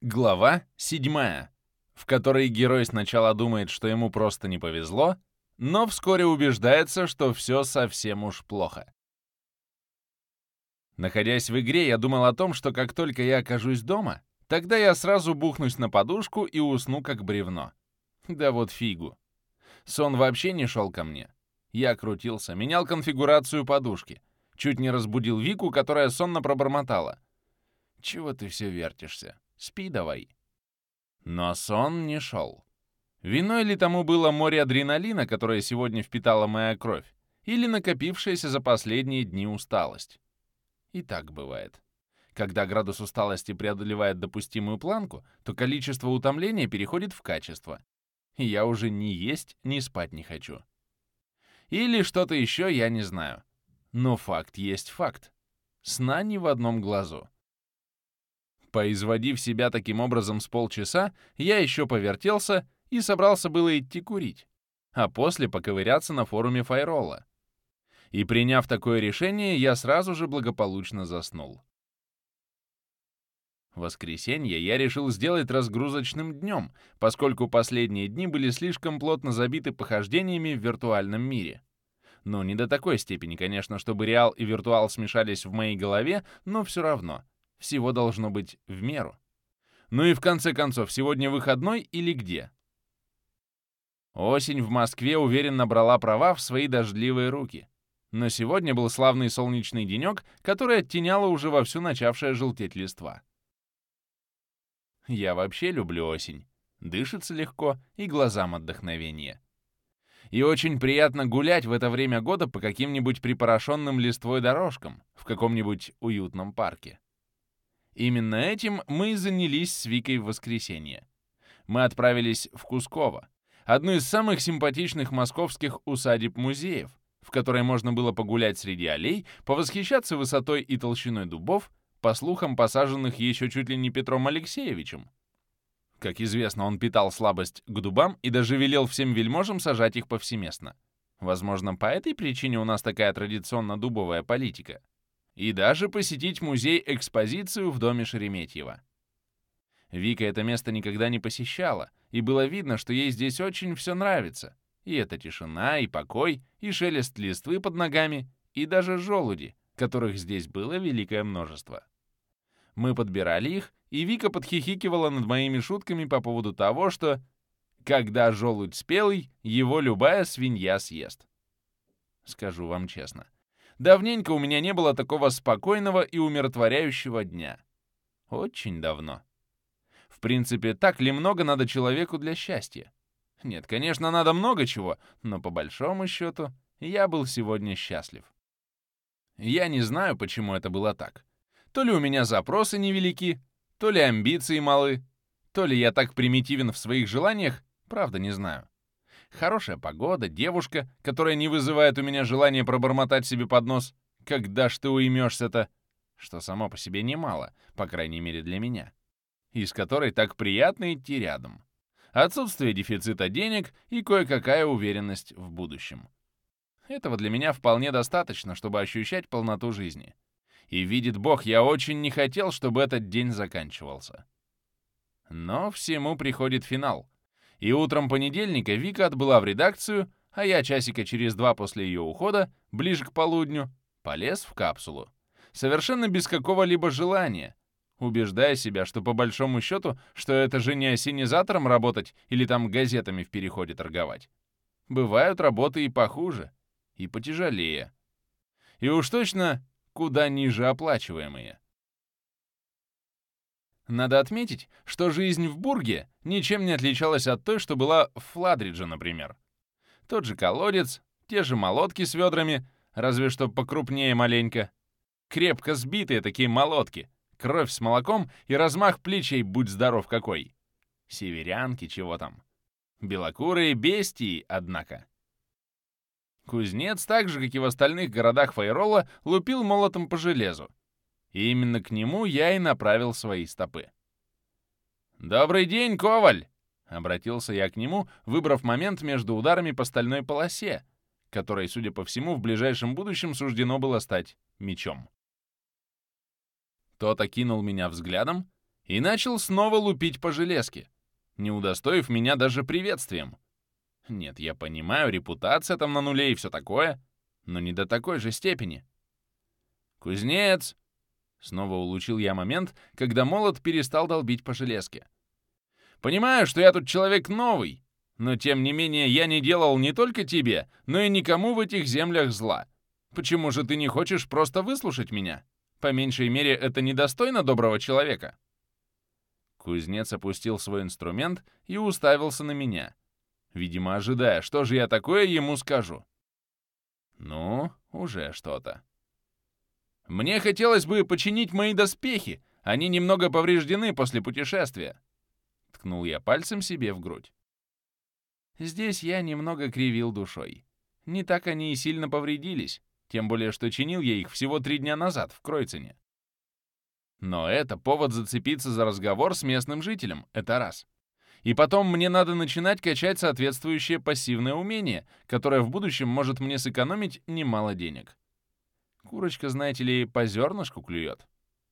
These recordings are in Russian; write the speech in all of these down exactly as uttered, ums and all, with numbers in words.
Глава седьмая, в которой герой сначала думает, что ему просто не повезло, но вскоре убеждается, что все совсем уж плохо. Находясь в игре, я думал о том, что как только я окажусь дома, тогда я сразу бухнусь на подушку и усну как бревно. Да вот фигу. Сон вообще не шел ко мне. Я крутился, менял конфигурацию подушки. Чуть не разбудил Вику, которая сонно пробормотала. «Чего ты все вертишься? Спи давай». Но сон не шел. Виной ли тому было море адреналина, которое сегодня впитала моя кровь, или накопившаяся за последние дни усталость? И так бывает. Когда градус усталости преодолевает допустимую планку, то количество утомления переходит в качество. И я уже ни есть, ни спать не хочу. Или что-то еще, я не знаю. Но факт есть факт. Сна ни в одном глазу. Поизводив себя таким образом с полчаса, я еще повертелся и собрался было идти курить, а после поковыряться на форуме Файролла. И приняв такое решение, я сразу же благополучно заснул. Воскресенье я решил сделать разгрузочным днем, поскольку последние дни были слишком плотно забиты похождениями в виртуальном мире. Ну, не до такой степени, конечно, чтобы реал и виртуал смешались в моей голове, но все равно. Всего должно быть в меру. Ну и в конце концов, сегодня выходной или где? Осень в Москве уверенно брала права в свои дождливые руки. Но сегодня был славный солнечный денек, который оттеняло уже вовсю начавшая желтеть листва. Я вообще люблю осень. Дышится легко и глазам отдохновение. И очень приятно гулять в это время года по каким-нибудь припорошенным листвой дорожкам в каком-нибудь уютном парке. Именно этим мы и занялись с Викой в воскресенье. Мы отправились в Кусково, одну из самых симпатичных московских усадеб-музеев, в которой можно было погулять среди аллей, повосхищаться высотой и толщиной дубов, по слухам, посаженных еще чуть ли не Петром Алексеевичем. Как известно, он питал слабость к дубам и даже велел всем вельможам сажать их повсеместно. Возможно, по этой причине у нас такая традиционно дубовая политика. И даже посетить музей-экспозицию в доме Шереметьева. Вика это место никогда не посещала, и было видно, что ей здесь очень все нравится. И эта тишина, и покой, и шелест листвы под ногами, и даже желуди, которых здесь было великое множество. Мы подбирали их, и Вика подхихикивала над моими шутками по поводу того, что «когда желудь спелый, его любая свинья съест». Скажу вам честно. Давненько у меня не было такого спокойного и умиротворяющего дня. Очень давно. В принципе, так ли много надо человеку для счастья? Нет, конечно, надо много чего, но по большому счету я был сегодня счастлив. Я не знаю, почему это было так. То ли у меня запросы невелики, то ли амбиции малы, то ли я так примитивен в своих желаниях, правда не знаю. Хорошая погода, девушка, которая не вызывает у меня желания пробормотать себе под нос «Когда ж ты уймешься-то?» Что само по себе немало, по крайней мере для меня. И с которой так приятно идти рядом. Отсутствие дефицита денег и кое-какая уверенность в будущем. Этого для меня вполне достаточно, чтобы ощущать полноту жизни. И видит Бог, я очень не хотел, чтобы этот день заканчивался. Но всему приходит финал. И утром понедельника Вика отбыла в редакцию, а я часика через два после ее ухода, ближе к полудню, полез в капсулу. Совершенно без какого-либо желания, убеждая себя, что по большому счету, что это же не ассенизатором работать или там газетами в переходе торговать. Бывают работы и похуже, и потяжелее. И уж точно куда ниже оплачиваемые. Надо отметить, что жизнь в Бурге ничем не отличалась от той, что была в Фладридже, например. Тот же колодец, те же молотки с ведрами, разве что покрупнее маленько. Крепко сбитые такие молотки, кровь с молоком и размах плечей, будь здоров какой. Северянки, чего там. Белокурые бестии, однако. Кузнец, так же, как и в остальных городах Файролла, лупил молотом по железу. И именно к нему я и направил свои стопы. «Добрый день, Коваль!» — обратился я к нему, выбрав момент между ударами по стальной полосе, которой, судя по всему, в ближайшем будущем суждено было стать мечом. Тот окинул меня взглядом, и начал снова лупить по железке, не удостоив меня даже приветствием. Нет, я понимаю, репутация там на нуле и все такое, но не до такой же степени. «Кузнец!» Снова улучил я момент, когда молот перестал долбить по железке. «Понимаю, что я тут человек новый, но тем не менее я не делал не только тебе, но и никому в этих землях зла. Почему же ты не хочешь просто выслушать меня? По меньшей мере, это недостойно доброго человека». Кузнец опустил свой инструмент и уставился на меня, видимо, ожидая, что же я такое ему скажу. Ну, уже что-то. «Мне хотелось бы починить мои доспехи, они немного повреждены после путешествия», — ткнул я пальцем себе в грудь. Здесь я немного кривил душой. Не так они и сильно повредились, тем более что чинил я их всего три дня назад в Кройцене. Но это повод зацепиться за разговор с местным жителем, это раз. И потом мне надо начинать качать соответствующее пассивное умение, которое в будущем может мне сэкономить немало денег. Курочка, знаете ли, по зернышку клюет.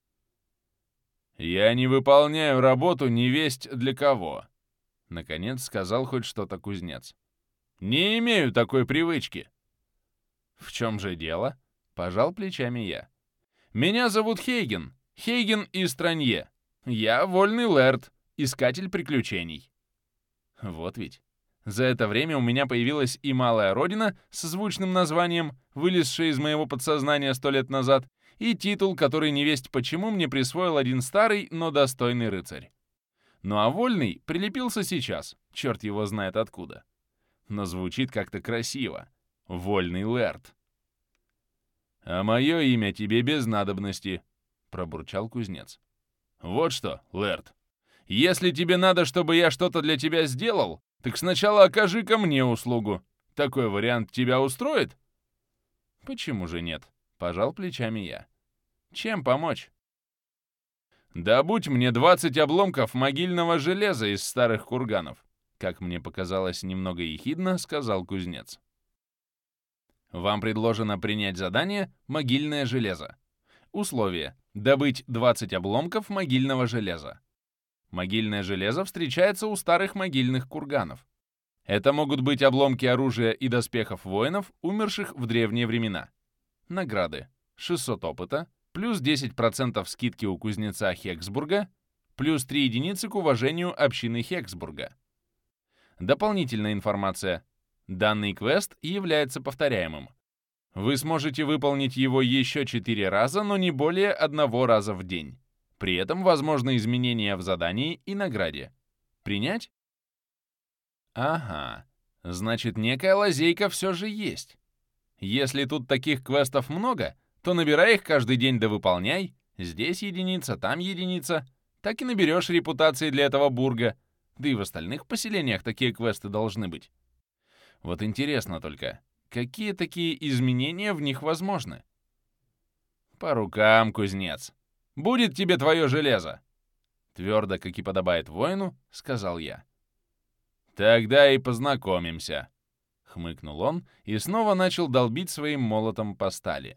«Я не выполняю работу невесть для кого», — наконец сказал хоть что-то кузнец. «Не имею такой привычки». «В чем же дело?» — пожал плечами я. «Меня зовут Хейген, Хейген из Странье. Я вольный лэрд, искатель приключений». Вот ведь. За это время у меня появилась и малая родина с звучным названием, вылезшая из моего подсознания сто лет назад, и титул, который невесть почему мне присвоил один старый, но достойный рыцарь. Ну а вольный прилепился сейчас, черт его знает откуда. Но звучит как-то красиво. Вольный лэрд. «А мое имя тебе без надобности», — пробурчал кузнец. «Вот что, лэрд, если тебе надо, чтобы я что-то для тебя сделал, так сначала окажи ко мне услугу. Такой вариант тебя устроит?» «Почему же нет?» — пожал плечами я. «Чем помочь?» «Добудь мне двадцать обломков могильного железа из старых курганов», как мне показалось немного ехидно, сказал кузнец. «Вам предложено принять задание «Могильное железо». Условие — добыть двадцать обломков могильного железа. Могильное железо встречается у старых могильных курганов. Это могут быть обломки оружия и доспехов воинов, умерших в древние времена. Награды: шестьсот опыта, плюс десять процентов скидки у кузнеца Хексбурга, плюс три единицы к уважению общины Хексбурга. Дополнительная информация. Данный квест является повторяемым. Вы сможете выполнить его еще четыре раза, но не более одного раза в день. При этом возможны изменения в задании и награде. Принять? Ага, значит, некая лазейка все же есть. Если тут таких квестов много, то набирай их каждый день да выполняй. Здесь единица, там единица. Так и наберешь репутации для этого бурга. Да и в остальных поселениях такие квесты должны быть. Вот интересно только, какие такие изменения в них возможны? По рукам, кузнец. Будет тебе твое железо!» Твердо, как и подобает воину, сказал я. «Тогда и познакомимся», — хмыкнул он и снова начал долбить своим молотом по стали.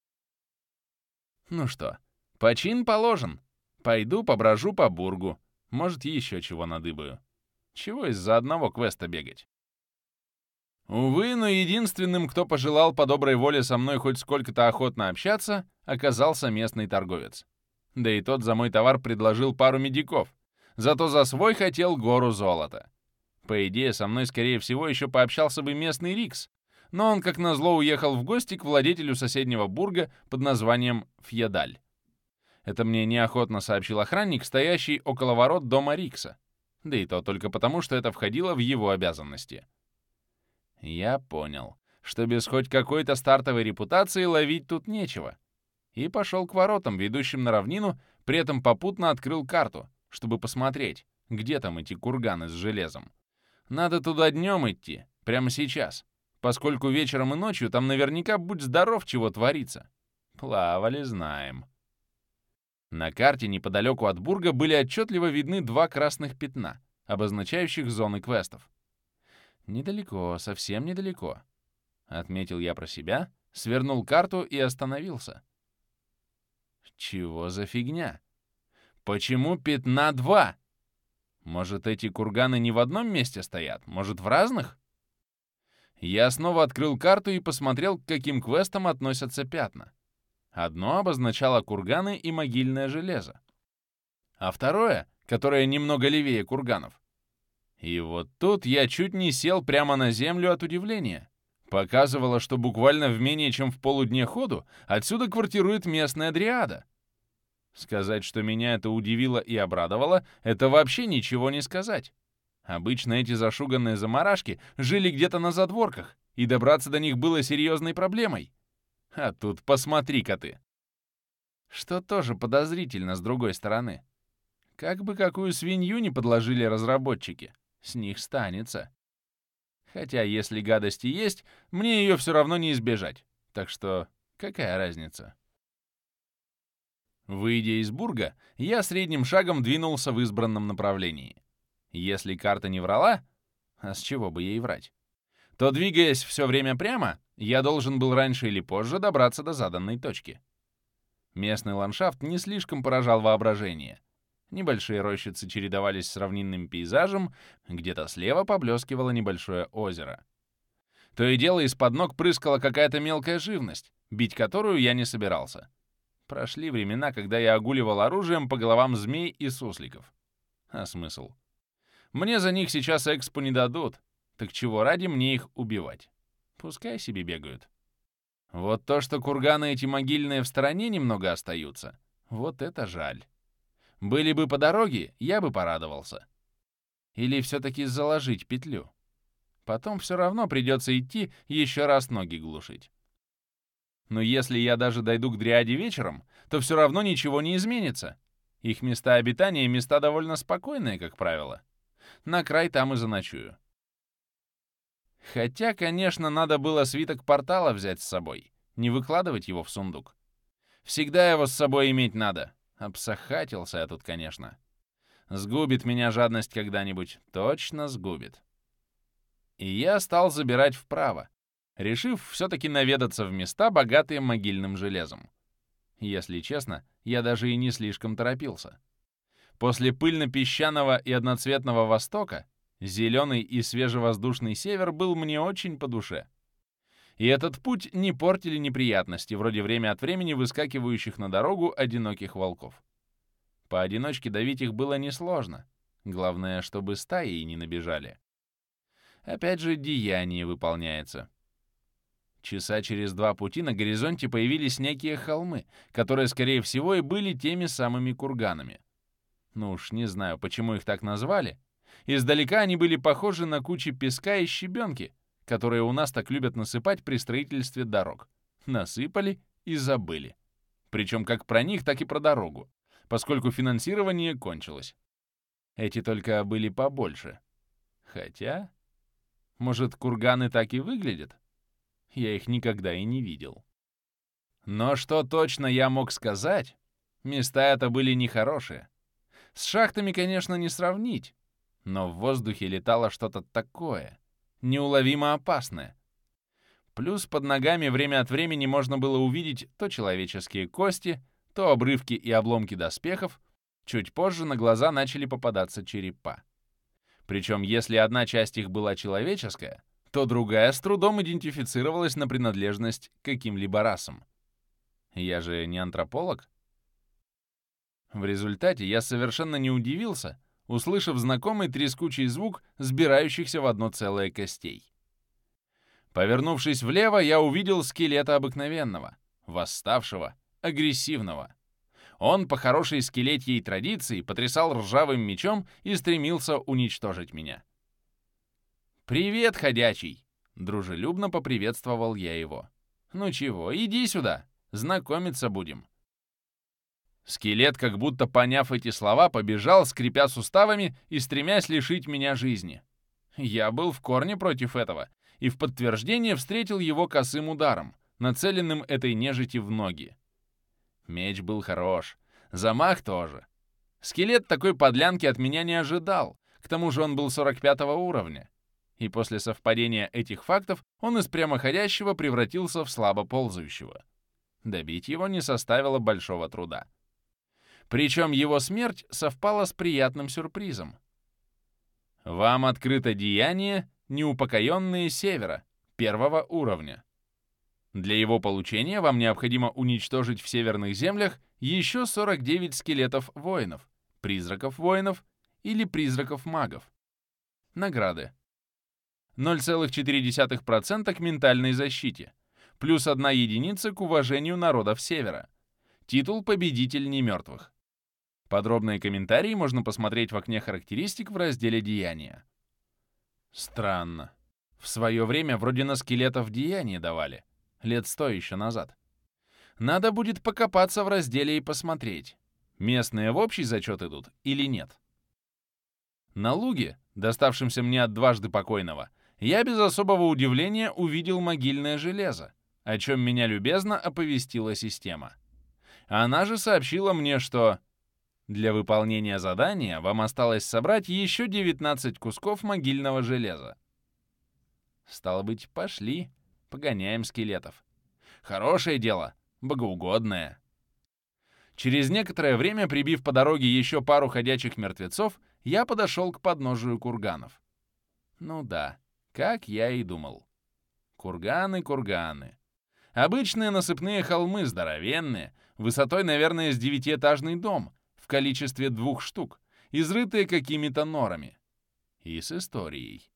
«Ну что, почин положен. Пойду поброжу по бургу. Может, еще чего надыбаю. Чего из-за одного квеста бегать?» Увы, но единственным, кто пожелал по доброй воле со мной хоть сколько-то охотно общаться, оказался местный торговец. Да и тот за мой товар предложил пару медиков, зато за свой хотел гору золота. По идее, со мной, скорее всего, еще пообщался бы местный Рикс, но он, как назло, уехал в гости к владетелю соседнего бурга под названием Фьедаль. Это мне неохотно сообщил охранник, стоящий около ворот дома Рикса, да и то только потому, что это входило в его обязанности. Я понял, что без хоть какой-то стартовой репутации ловить тут нечего. И пошел к воротам, ведущим на равнину, при этом попутно открыл карту, чтобы посмотреть, где там эти курганы с железом. Надо туда днем идти, прямо сейчас, поскольку вечером и ночью там наверняка, будь здоров, чего творится. Плавали, знаем. На карте неподалеку от бурга были отчетливо видны два красных пятна, обозначающих зоны квестов. Недалеко, совсем недалеко. Отметил я про себя, свернул карту и остановился. Чего за фигня? Почему пятна два? Может, эти курганы не в одном месте стоят? Может, в разных? Я снова открыл карту и посмотрел, к каким квестам относятся пятна. Одно обозначало курганы и могильное железо. А второе, которое немного левее курганов. И вот тут я чуть не сел прямо на землю от удивления. Показывало, что буквально в менее чем в полудне ходу отсюда квартирует местная дриада. Сказать, что меня это удивило и обрадовало, это вообще ничего не сказать. Обычно эти зашуганные заморашки жили где-то на задворках, и добраться до них было серьезной проблемой. А тут посмотри-ка ты. Что тоже подозрительно с другой стороны. Как бы какую свинью не подложили разработчики, с них станется. Хотя, если гадости есть, мне ее все равно не избежать. Так что какая разница? Выйдя из Бурга, я средним шагом двинулся в избранном направлении. Если карта не врала, а с чего бы ей врать, то, двигаясь все время прямо, я должен был раньше или позже добраться до заданной точки. Местный ландшафт не слишком поражал воображение. Небольшие рощицы чередовались с равнинным пейзажем, где-то слева поблескивало небольшое озеро. То и дело из-под ног прыскала какая-то мелкая живность, бить которую я не собирался. Прошли времена, когда я огуливал оружием по головам змей и сусликов. А смысл? Мне за них сейчас экспу не дадут, так чего ради мне их убивать? Пускай себе бегают. Вот то, что курганы эти могильные в стороне немного остаются, вот это жаль. Были бы по дороге, я бы порадовался. Или все-таки заложить петлю. Потом все равно придется идти еще раз ноги глушить. Но если я даже дойду к дриаде вечером, то все равно ничего не изменится. Их места обитания — места довольно спокойные, как правило. На край там и заночую. Хотя, конечно, надо было свиток портала взять с собой, не выкладывать его в сундук. Всегда его с собой иметь надо. Обсахатился я тут, конечно. Сгубит меня жадность когда-нибудь, точно сгубит. И я стал забирать вправо, решив все-таки наведаться в места, богатые могильным железом. Если честно, я даже и не слишком торопился. После пыльно-песчаного и одноцветного востока зеленый и свежевоздушный север был мне очень по душе. И этот путь не портили неприятности, вроде время от времени выскакивающих на дорогу одиноких волков. Поодиночке давить их было несложно. Главное, чтобы стаи не набежали. Опять же, деяние выполняется. Часа через два пути на горизонте появились некие холмы, которые, скорее всего, и были теми самыми курганами. Ну уж не знаю, почему их так назвали. Издалека они были похожи на кучи песка и щебенки, которые у нас так любят насыпать при строительстве дорог. Насыпали и забыли. Причем как про них, так и про дорогу, поскольку финансирование кончилось. Эти только были побольше. Хотя, может, курганы так и выглядят? Я их никогда и не видел. Но что точно я мог сказать, места это были нехорошие. С шахтами, конечно, не сравнить, но в воздухе летало что-то такое, неуловимо опасное. Плюс под ногами время от времени можно было увидеть то человеческие кости, то обрывки и обломки доспехов, чуть позже на глаза начали попадаться черепа. Причем, если одна часть их была человеческая, то другая с трудом идентифицировалась на принадлежность к каким-либо расам. Я же не антрополог. В результате я совершенно не удивился, услышав знакомый трескучий звук сбирающихся в одно целое костей. Повернувшись влево, я увидел скелета обыкновенного, восставшего, агрессивного. Он, по хорошей скелетьей традиции, потрясал ржавым мечом и стремился уничтожить меня. «Привет, ходячий!» — дружелюбно поприветствовал я его. «Ну чего, иди сюда, знакомиться будем». Скелет, как будто поняв эти слова, побежал, скрипя суставами и стремясь лишить меня жизни. Я был в корне против этого и в подтверждение встретил его косым ударом, нацеленным этой нежити в ноги. Меч был хорош, замах тоже. Скелет такой подлянки от меня не ожидал, к тому же он был сорок пятого уровня. И после совпадения этих фактов он из прямоходящего превратился в слабо ползающего. Добить его не составило большого труда. Причем его смерть совпала с приятным сюрпризом. Вам открыто деяние «Неупокоенные Севера» первого уровня. Для его получения вам необходимо уничтожить в северных землях еще сорок девять скелетов воинов, призраков воинов или призраков магов. Награды. ноль целых четыре десятых процента к ментальной защите, плюс одна единица к уважению народов Севера. Титул «Победитель немертвых». Подробные комментарии можно посмотреть в окне характеристик в разделе «Деяния». Странно. В свое время вроде на скелетов деяния давали. Лет сто еще назад. Надо будет покопаться в разделе и посмотреть, местные в общий зачет идут или нет. На луге, доставшемся мне от дважды покойного, я без особого удивления увидел могильное железо, о чем меня любезно оповестила система. Она же сообщила мне, что для выполнения задания вам осталось собрать еще девятнадцать кусков могильного железа. Стало быть, пошли, погоняем скелетов. Хорошее дело, богоугодное. Через некоторое время, прибив по дороге еще пару ходячих мертвецов, я подошел к подножию курганов. Ну да, как я и думал. Курганы, курганы. Обычные насыпные холмы, здоровенные, высотой, наверное, с девятиэтажный дом, в количестве двух штук, изрытые какими-то норами. И с историей.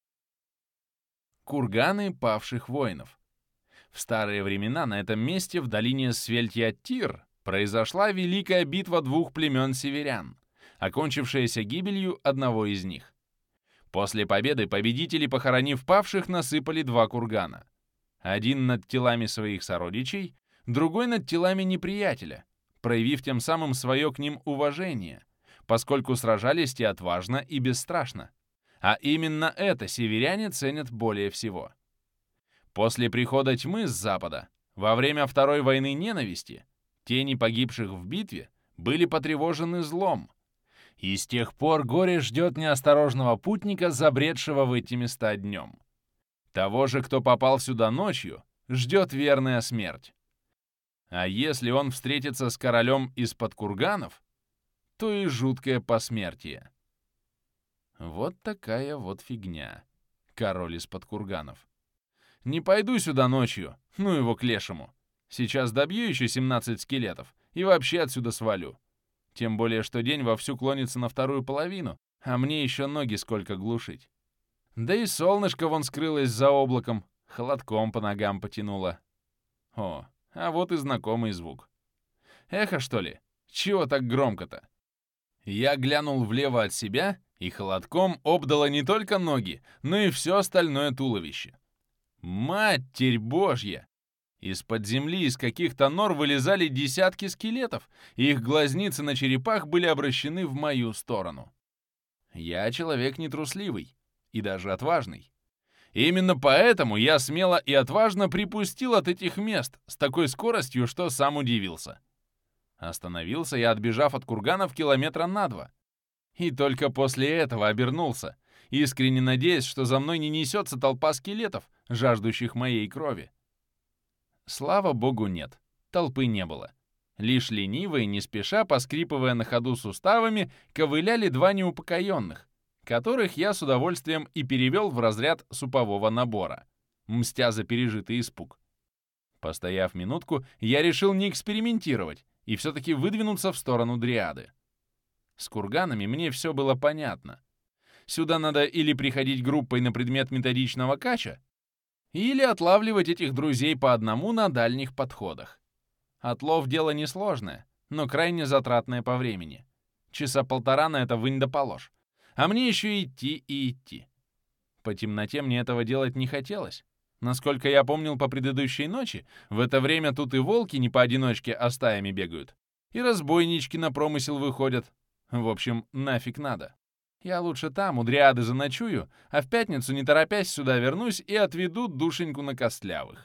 Курганы павших воинов. В старые времена на этом месте, в долине Свельтья-Тир, произошла великая битва двух племен северян, окончившаяся гибелью одного из них. После победы победители, похоронив павших, насыпали два кургана. Один над телами своих сородичей, другой над телами неприятеля, проявив тем самым свое к ним уважение, поскольку сражались те отважно и бесстрашно. А именно это северяне ценят более всего. После прихода тьмы с запада, во время Второй войны ненависти, тени погибших в битве были потревожены злом, и с тех пор горе ждет неосторожного путника, забредшего в эти места днем. Того же, кто попал сюда ночью, ждет верная смерть. А если он встретится с королем из-под курганов, то и жуткое посмертие. Вот такая вот фигня. Король из-под курганов. Не пойду сюда ночью, ну его к лешему. Сейчас добью еще семнадцать скелетов и вообще отсюда свалю. Тем более, что день вовсю клонится на вторую половину, а мне еще ноги сколько глушить. Да и солнышко вон скрылось за облаком, холодком по ногам потянуло. О, а вот и знакомый звук. Эхо, что ли? Чего так громко-то? Я глянул влево от себя, и холодком обдало не только ноги, но и все остальное туловище. Матерь Божья! Из-под земли из каких-то нор вылезали десятки скелетов, и их глазницы на черепах были обращены в мою сторону. Я человек нетрусливый и даже отважный. И именно поэтому я смело и отважно припустил от этих мест с такой скоростью, что сам удивился. Остановился я, отбежав от курганов километра на два. И только после этого обернулся, искренне надеясь, что за мной не несется толпа скелетов, жаждущих моей крови. Слава богу, нет. Толпы не было. Лишь ленивые, не спеша, поскрипывая на ходу суставами, ковыляли два неупокоенных, которых я с удовольствием и перевел в разряд супового набора, мстя за пережитый испуг. Постояв минутку, я решил не экспериментировать и все-таки выдвинуться в сторону дриады. С курганами мне все было понятно. Сюда надо или приходить группой на предмет методичного кача, или отлавливать этих друзей по одному на дальних подходах. Отлов — дело несложное, но крайне затратное по времени. Часа полтора на это вынь да положь. А мне еще идти и идти. По темноте мне этого делать не хотелось. Насколько я помнил по предыдущей ночи, в это время тут и волки не поодиночке, а стаями бегают. И разбойнички на промысел выходят. В общем, нафиг надо. Я лучше там, у дриады, заночую, а в пятницу, не торопясь, сюда вернусь и отведу душеньку на костлявых.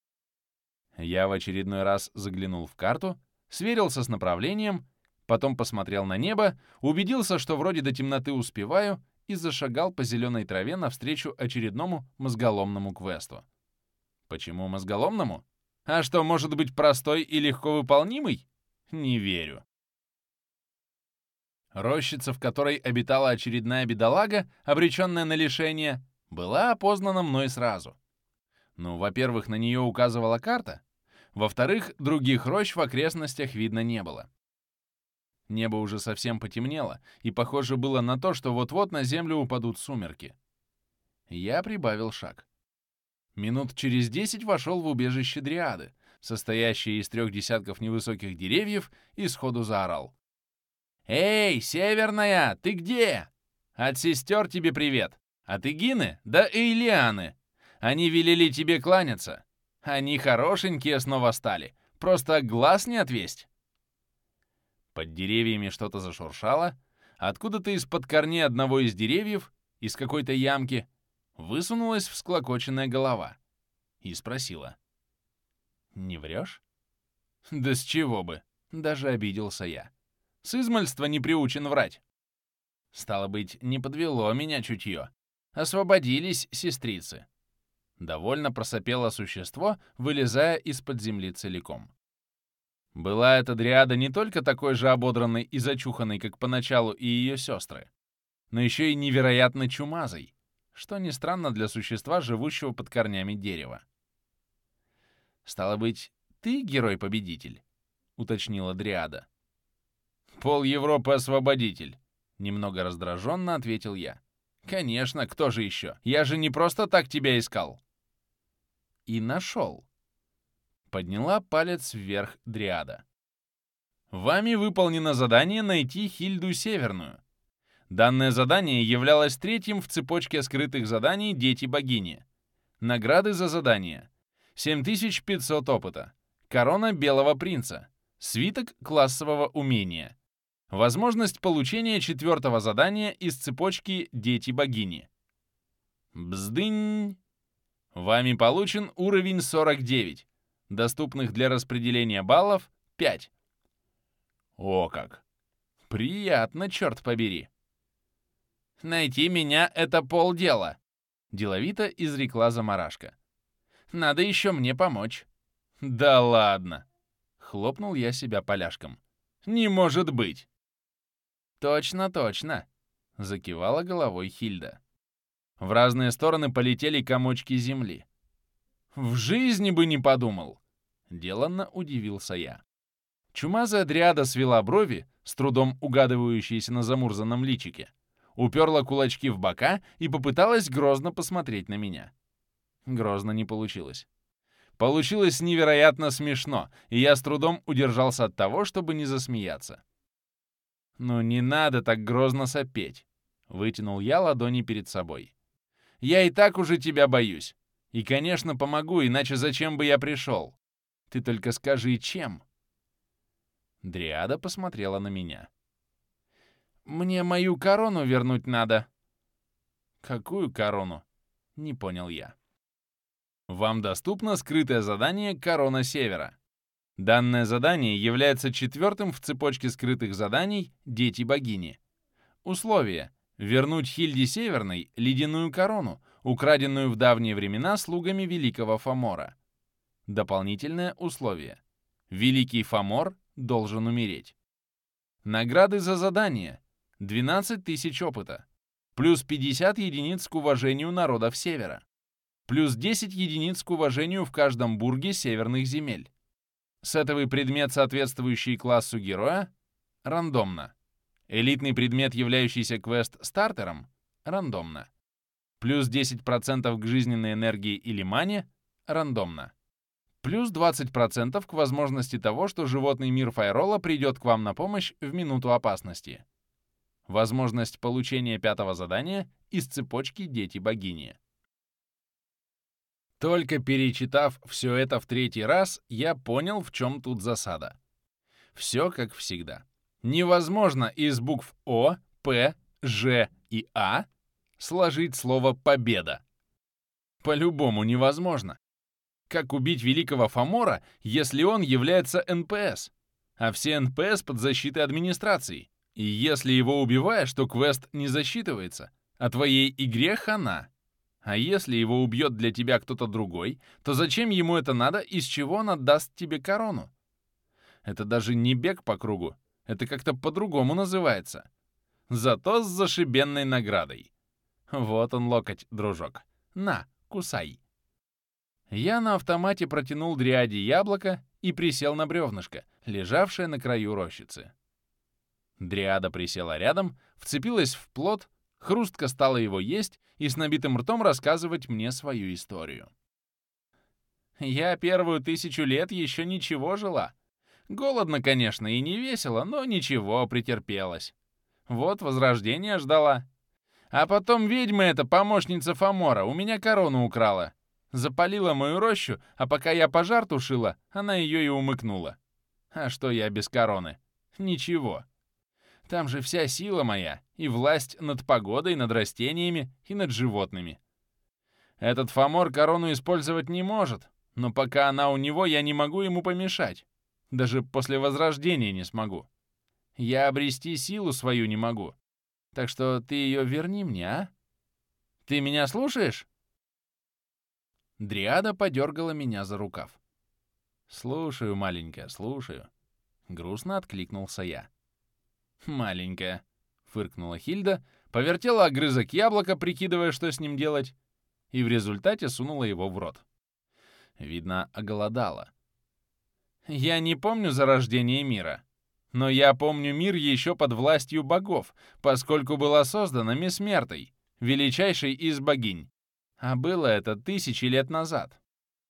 Я в очередной раз заглянул в карту, сверился с направлением, потом посмотрел на небо, убедился, что вроде до темноты успеваю, и зашагал по зеленой траве навстречу очередному мозголомному квесту. Почему мозголомному? А что, может быть простой и легко выполнимый? Не верю. Рощица, в которой обитала очередная бедолага, обреченная на лишение, была опознана мной сразу. Ну, во-первых, на нее указывала карта, во-вторых, других рощ в окрестностях видно не было. Небо уже совсем потемнело, и похоже было на то, что вот-вот на землю упадут сумерки. Я прибавил шаг. Минут через десять вошел в убежище дриады, состоящее из трех десятков невысоких деревьев, и сходу заорал. «Эй, Северная, ты где? От сестер тебе привет. От Эгины да Эйлианы. Они велели тебе кланяться. Они хорошенькие снова стали. Просто глаз не отвесть». Под деревьями что-то зашуршало. Откуда-то из-под корней одного из деревьев, из какой-то ямки, высунулась всклокоченная голова и спросила. «Не врешь?» «Да с чего бы?» — даже обиделся я. «С измальства не приучен врать». Стало быть, не подвело меня чутье. Освободились сестрицы. Довольно просопело существо, вылезая из-под земли целиком. Была эта дриада не только такой же ободранной и зачуханной, как поначалу и ее сестры, но еще и невероятно чумазой, что не странно для существа, живущего под корнями дерева. «Стало быть, ты герой-победитель?» — уточнила дриада. «Пол Европы освободитель», — немного раздраженно ответил я. «Конечно, кто же еще? Я же не просто так тебя искал». «И нашел». Подняла палец вверх дриада. «Вами выполнено задание найти Хильду Северную. Данное задание являлось третьим в цепочке скрытых заданий «Дети богини». Награды за задание. семь тысяч пятьсот опыта. Корона Белого принца. Свиток классового умения. Возможность получения четвертого задания из цепочки «Дети богини». Бздынь! Вами получен уровень сорок девять. Доступных для распределения баллов — пять. О как! Приятно, черт побери! «Найти меня — это полдела», — деловито изрекла замарашка. «Надо еще мне помочь». «Да ладно!» — хлопнул я себя поляшком. «Не может быть!» «Точно, точно!» — закивала головой Хильда. В разные стороны полетели комочки земли. «В жизни бы не подумал!» — деланно удивился я. Чумазая дриада свела брови, с трудом угадывающиеся на замурзанном личике, уперла кулачки в бока и попыталась грозно посмотреть на меня. Грозно не получилось. Получилось невероятно смешно, и я с трудом удержался от того, чтобы не засмеяться. «Ну не надо так грозно сопеть!» — вытянул я ладони перед собой. «Я и так уже тебя боюсь. И, конечно, помогу, иначе зачем бы я пришел? Ты только скажи, чем?» Дриада посмотрела на меня. «Мне мою корону вернуть надо». «Какую корону?» — не понял я. Вам доступно скрытое задание «Корона Севера». Данное задание является четвертым в цепочке скрытых заданий «Дети богини». Условие — вернуть Хильде Северной ледяную корону, украденную в давние времена слугами Великого Фомора. Дополнительное условие — Великий Фомор должен умереть. Награды за задание — двенадцать тысяч опыта, плюс пятьдесят единиц к уважению народов Севера, плюс десять единиц к уважению в каждом бурге северных земель. Сетовый предмет, соответствующий классу героя — рандомно. Элитный предмет, являющийся квест-стартером — рандомно. Плюс десять процентов к жизненной энергии или мане — рандомно. Плюс двадцать процентов к возможности того, что животный мир Файрола придет к вам на помощь в минуту опасности. Возможность получения пятого задания из цепочки «Дети богини». Только перечитав все это в третий раз, я понял, в чем тут засада. Все как всегда. Невозможно из букв О, П, Ж и А сложить слово «победа». По-любому невозможно. Как убить великого Фомора, если он является эн пэ эс, а все эн пэ эс под защитой администрации? И если его убиваешь, то квест не засчитывается, а твоей игре хана. А если его убьет для тебя кто-то другой, то зачем ему это надо и с чего он отдаст тебе корону? Это даже не бег по кругу, это как-то по-другому называется. зато с зашибенной наградой. Вот он локоть, дружок. На, кусай. Я на автомате протянул дриаде яблоко и присел на бревнышко, лежавшее на краю рощицы. Дриада присела рядом, вцепилась в плод, хрустко стала его есть и с набитым ртом рассказывать мне свою историю. Я первую тысячу лет еще ничего жила. Голодно, конечно, и не весело, но ничего, претерпелась. Вот возрождение ждала. А потом ведьма эта, помощница Фомора, у меня корону украла. Запалила мою рощу, а пока я пожар тушила, она ее и умыкнула. А что я без короны? Ничего. Там же вся сила моя и власть над погодой, над растениями и над животными. Этот Фомор корону использовать не может, но пока она у него, я не могу ему помешать. Даже после возрождения не смогу. Я обрести силу свою не могу. Так что ты ее верни мне, а? Ты меня слушаешь?» Дриада подергала меня за рукав. «Слушаю, маленькая, слушаю». Грустно откликнулся я. «Маленькая», — фыркнула Хильда, повертела огрызок яблока, прикидывая, что с ним делать, и в результате сунула его в рот. Видно, оголодала. «Я не помню зарождение мира, но я помню мир еще под властью богов, поскольку была создана Месмертой, величайшей из богинь. А было это тысячи лет назад.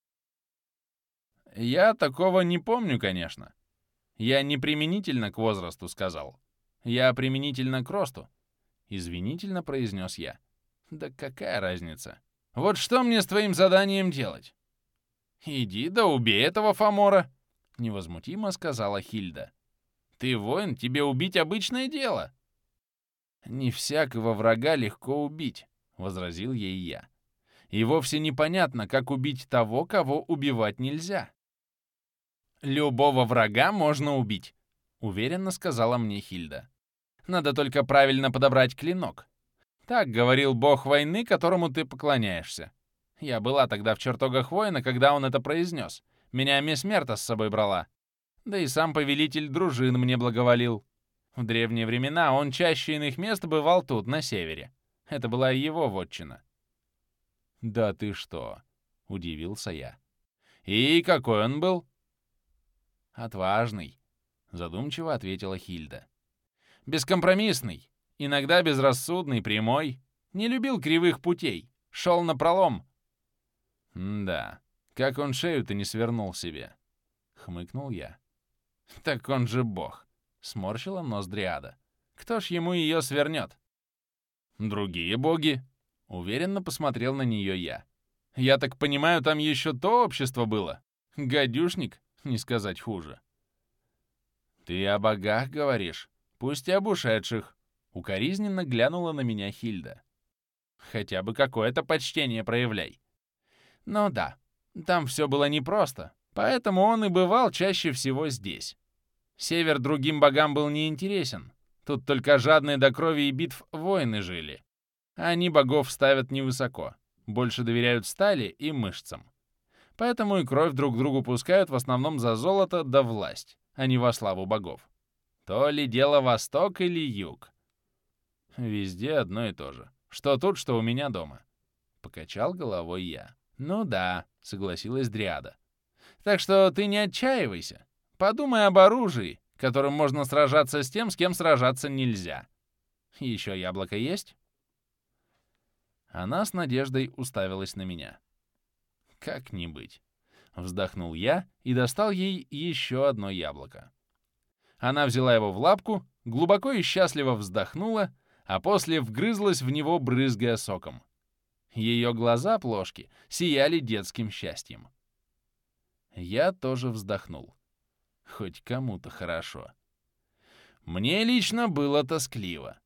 Я такого не помню, конечно. Я не применительно к возрасту сказал. Я применительно к росту. Извинительно произнес я. Да какая разница? Вот что мне с твоим заданием делать? Иди да убей этого Фомора, невозмутимо сказала Хильда. Ты воин, тебе убить обычное дело. Не всякого врага легко убить, возразил ей я. И вовсе непонятно, как убить того, кого убивать нельзя. «Любого врага можно убить», — уверенно сказала мне Хильда. «Надо только правильно подобрать клинок. Так говорил бог войны, которому ты поклоняешься. Я была тогда в чертогах воина, когда он это произнес. Меня Месмерта с собой брала. Да и сам повелитель дружин мне благоволил. В древние времена он чаще иных мест бывал тут, на севере. Это была его вотчина». «Да ты что?» — удивился я. «И какой он был?» «Отважный», — задумчиво ответила Хильда. «Бескомпромиссный, иногда безрассудный, прямой, не любил кривых путей, шел напролом». «Да, как он шею-то не свернул себе», — хмыкнул я. «Так он же бог», — сморщила нос Дриада. «Кто ж ему ее свернет?» «Другие боги», — уверенно посмотрел на нее я. «Я так понимаю, там еще то общество было? Гадюшник, не сказать хуже». «Ты о богах говоришь, пусть и об ушедших», — укоризненно глянула на меня Хильда. «Хотя бы какое-то почтение проявляй». «Ну да, там все было непросто, поэтому он и бывал чаще всего здесь. Север другим богам был неинтересен, тут только жадные до крови и битв воины жили. Они богов ставят невысоко, больше доверяют стали и мышцам. Поэтому и кровь друг другу пускают в основном за золото да власть, а не во славу богов. То ли дело восток или юг. Везде одно и то же. Что тут, что у меня дома. Покачал головой я. Ну да, согласилась Дриада. Так что ты не отчаивайся. Подумай об оружии, которым можно сражаться с тем, с кем сражаться нельзя. Еще яблоко есть? Она с надеждой уставилась на меня. «Как не быть?» Вздохнул я и достал ей еще одно яблоко. Она взяла его в лапку, глубоко и счастливо вздохнула, а после вгрызлась в него, брызгая соком. Ее глаза, плошки, сияли детским счастьем. Я тоже вздохнул. Хоть кому-то хорошо. Мне лично было тоскливо.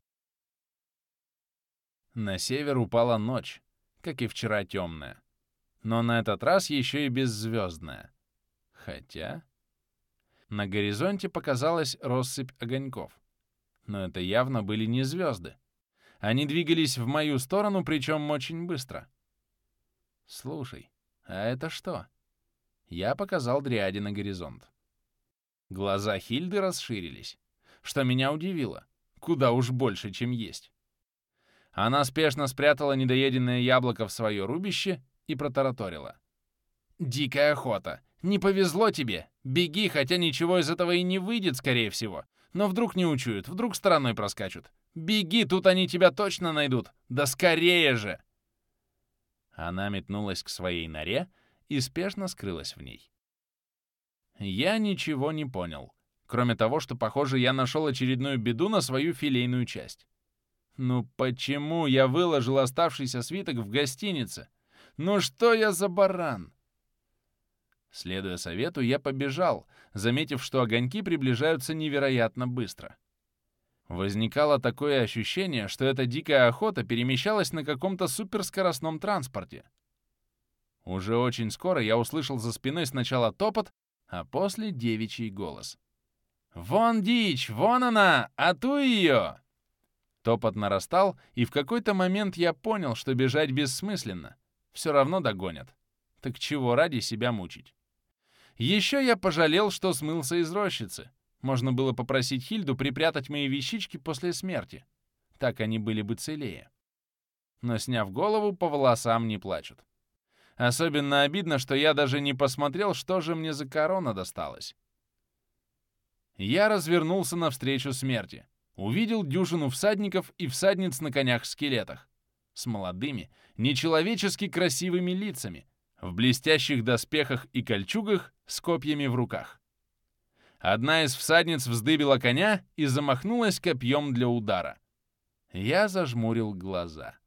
На север упала ночь, как и вчера темная. Но на этот раз еще и беззвездная. Хотя... На горизонте показалась россыпь огоньков. Но это явно были не звезды. Они двигались в мою сторону, причем очень быстро. «Слушай, а это что?» Я показал Дриаде на горизонт. Глаза Хильды расширились, что меня удивило. Куда уж больше, чем есть. Она спешно спрятала недоеденное яблоко в свое рубище и протараторила. «Дикая охота! Не повезло тебе! Беги, хотя ничего из этого и не выйдет, скорее всего. Но вдруг не учуют, вдруг стороной проскачут. Беги, тут они тебя точно найдут! Да скорее же!» Она метнулась к своей норе и спешно скрылась в ней. Я ничего не понял, кроме того, что, похоже, я нашел очередную беду на свою филейную часть. Ну почему я выложил оставшийся свиток в гостинице? Ну что я за баран? Следуя совету, я побежал, заметив, что огоньки приближаются невероятно быстро. Возникало такое ощущение, что эта дикая охота перемещалась на каком-то суперскоростном транспорте. Уже очень скоро я услышал за спиной сначала топот, а после девичий голос. «Вон дичь! Вон она! Атуй ее!» Топот нарастал, и в какой-то момент я понял, что бежать бессмысленно. Все равно догонят. Так чего ради себя мучить? Еще я пожалел, что смылся из рощицы. Можно было попросить Хильду припрятать мои вещички после смерти. Так они были бы целее. Но, сняв голову, по волосам не плачут. Особенно обидно, что я даже не посмотрел, что же мне за корона досталась. Я развернулся навстречу смерти. Увидел дюжину всадников и всадниц на конях-скелетах. С молодыми, нечеловечески красивыми лицами, в блестящих доспехах и кольчугах с копьями в руках. Одна из всадниц вздыбила коня и замахнулась копьем для удара. Я зажмурил глаза.